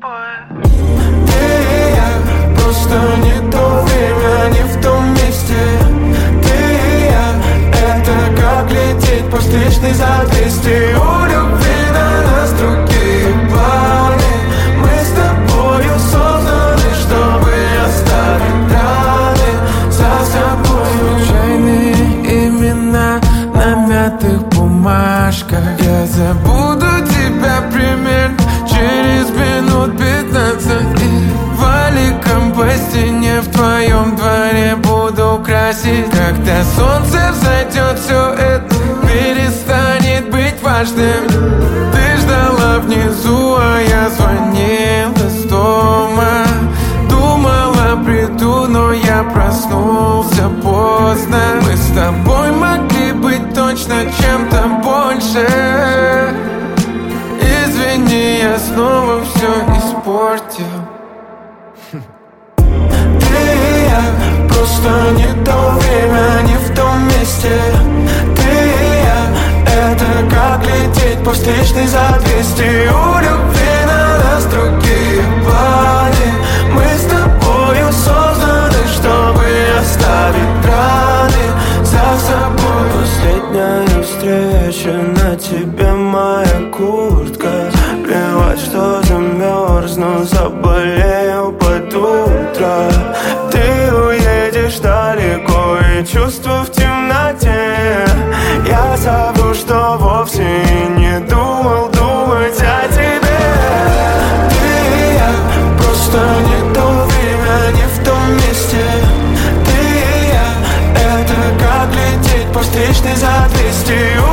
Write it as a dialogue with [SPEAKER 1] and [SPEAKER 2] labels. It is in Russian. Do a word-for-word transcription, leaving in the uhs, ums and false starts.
[SPEAKER 1] тобой.
[SPEAKER 2] Ты и я, просто не то время, не в том месте. Ты и я, это как лететь по встречной за двести. У любви на нас другие планы. Мы с тобою созданы, чтобы оставить раны за собой. Случайные имена на мятых бумажках. Я забуду тебя примерно через минут пятнадцать. И валиком по стене в твоем дворе буду красить. Когда солнце взойдет, все это перестанет быть важным. Ты ждала внизу, а я звонил из дома. Думала, приду, но я проснулся поздно. Мы с тобой могли быть точно чем-то больше. Извини, я снова все испортил. Ты и я, просто не то время, не в том месте. Ты и я, это как лететь по встречной за двести. У любви на нас другие планы. Мы с тобою созданы, чтобы оставить раны за собой. Последняя встреча, на тебе моя куртка. Плевать, что замерзну, заболею под утро. Ты уедешь далеко и чувства в темноте. Я забыл, что вовсе не думал думать о тебе. Ты и я, просто не то время, не в том месте. Ты и я, это как лететь по встречной за двести.